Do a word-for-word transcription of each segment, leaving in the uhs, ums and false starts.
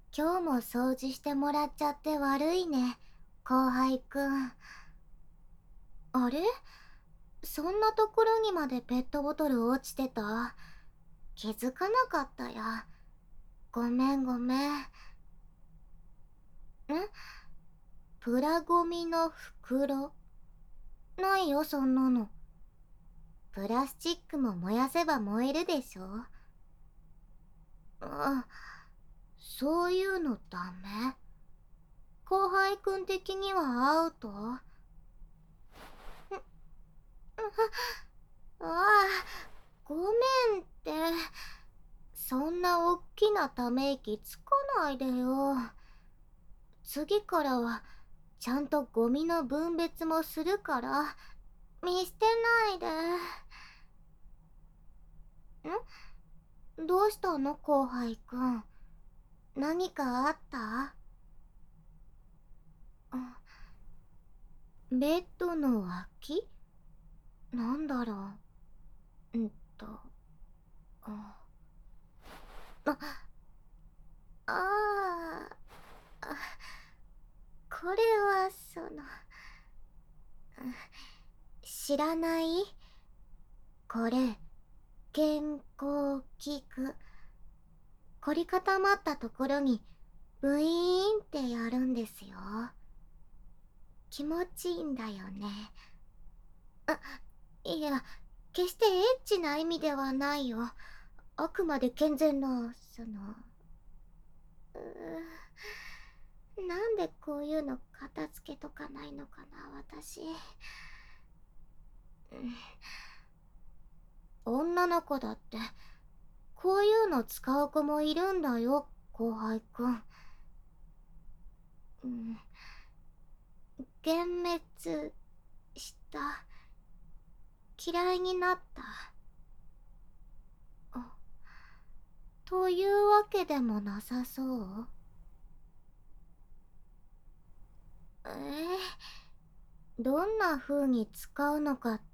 今日も掃除してもらっちゃって悪いね、後輩くん。あれ、そんなところにまでペットボトル落ちてた？気づかなかったや。ごめんごめん。ん？プラゴミの袋？ないよ、そんなの。プラスチックも燃やせば燃えるでしょ。あ、そういうのダメ？後輩くん的にはアウト？ああ、ごめんって。そんなおっきなため息つかないでよ。次からはちゃんとゴミの分別もするから見捨てないで。ん？どうしたの後輩くん。何かあった？ベッドの脇？なんだろう。んとああああ、これはその知らない？これ健康器具。凝り固まったところにブイーンってやるんですよ。気持ちいいんだよね。あ、いや、決してエッチな意味ではないよ。あくまで健全な、そのうーなんでこういうの片付けとかないのかな、私。女の子だってこういうの使う子もいるんだよ、後輩くん。うん、幻滅した。嫌いになった。あ、というわけでもなさそう。えー、どんな風に使うのかって。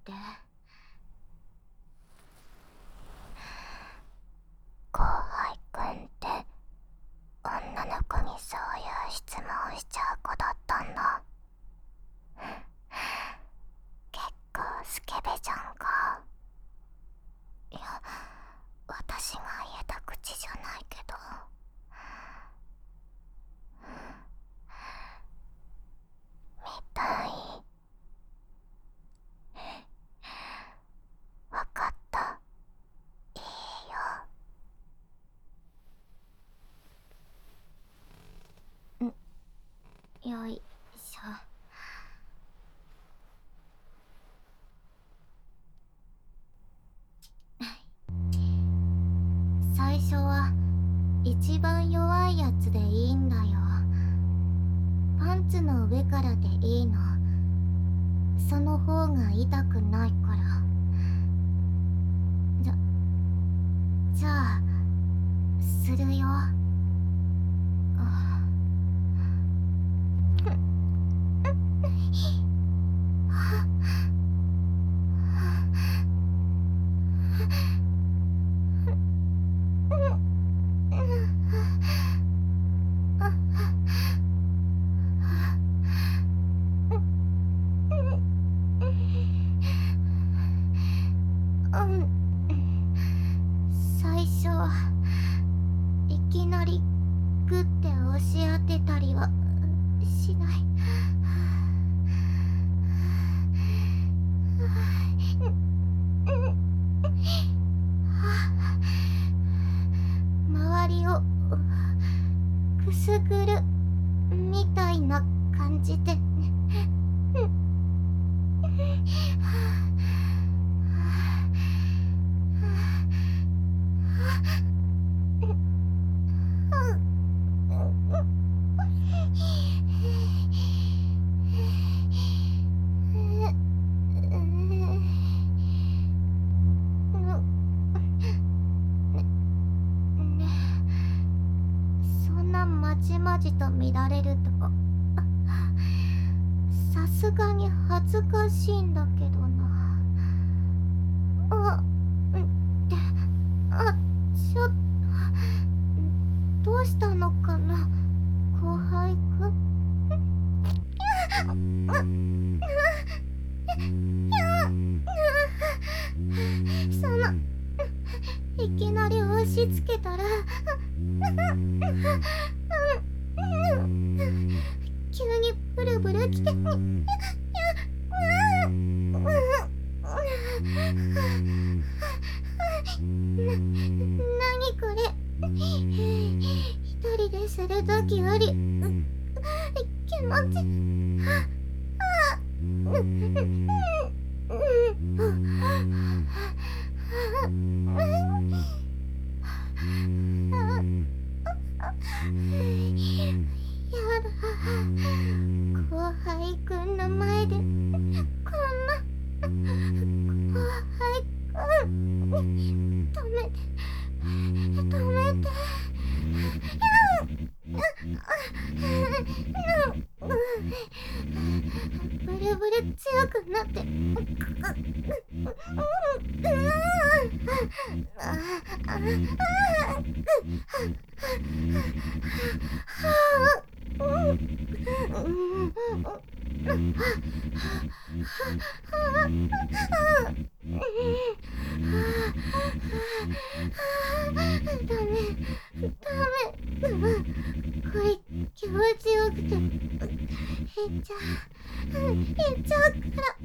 後輩くんって女の子にそういう質問しちゃう子だったんだ。結構スケベじゃんか。いや、私が言えた口じゃないけど。みたい。わかった。いいよ。ん、よいしょ。最初は一番弱いやつでいいんだよ。パンツの上からでいいの。その方が痛くないから。じゃじゃあするよ。最初いきなりグッて押し当てたりはしない。周りをくすぐるみたいな感じで。そんなまじまじと見られるとさすがに恥ずかしいんだけどな。あ、ってあ、ちょっとどうしたのかな。 いきなり押し付けたら急にブルブル来てな、何これ。一人でするときより気持ちやだ、後輩くんの前でこんな後輩くん止めて止めて。ブルブル強くなってダメダメ、これ気持ちよくて減っちゃう減っちゃうから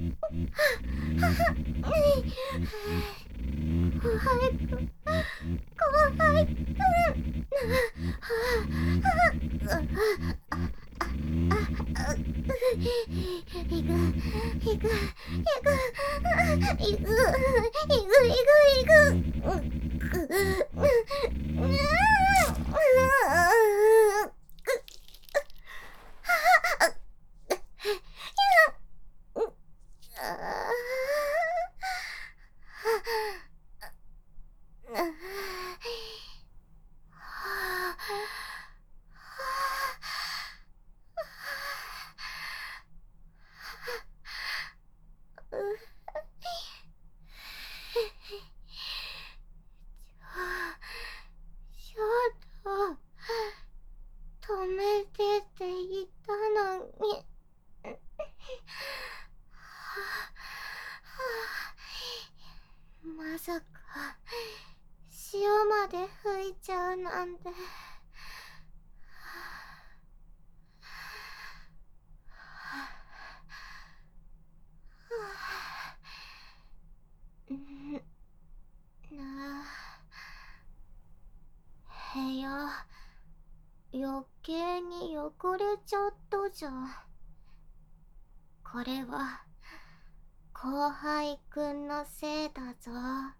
後輩くん後輩くんいくいくいくいくいくいくいくちょっと止めてって言ったのにまさか塩まで吹いちゃうなんて。なあ、部屋余計に汚れちゃったじゃん。これは後輩くんのせいだぞ。